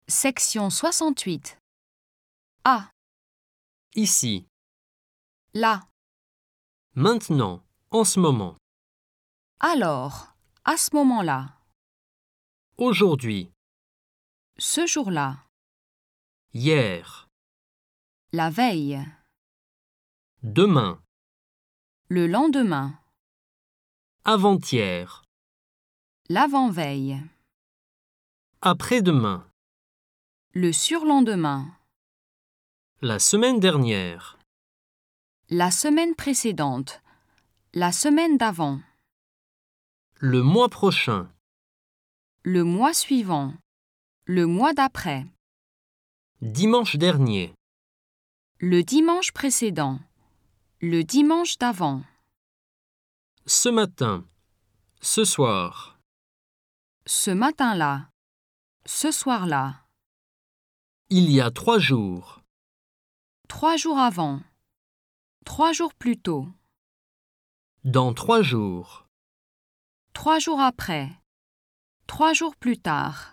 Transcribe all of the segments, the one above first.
Section 68. A. Ici, Là. maintenant, en ce moment, Alors. À ce moment-là. aujourd'hui, Ce jour-là. hier, La veille. demain, Le lendemain. avant-hier, L'avant-veille. après-demain, Le surlendemain. la semaine dernière, La semaine précédente. La semaine d'avant. le mois prochain, Le mois suivant. Le mois d'après. dimanche dernier, Le dimanche précédent. Le dimanche d'avant. ce matin, ce soir, Ce matin-là. Ce soir-là. il y a 3 jours, 3 jours avant. 3 jours plus tôt. dans 3 jours, 3 jours après. 3 jours plus tard.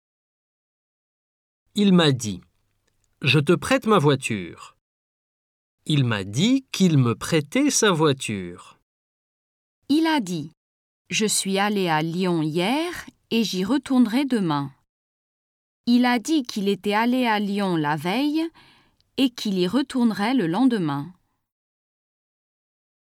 il m'a dit « Je te prête ma voiture ». Il m'a dit qu'il me prêtait sa voiture. Il a dit « Je suis allé à Lyon hier et j'y retournerai demain ». Il a dit qu'il était allé à Lyon la veille et qu'il y retournerait le lendemain.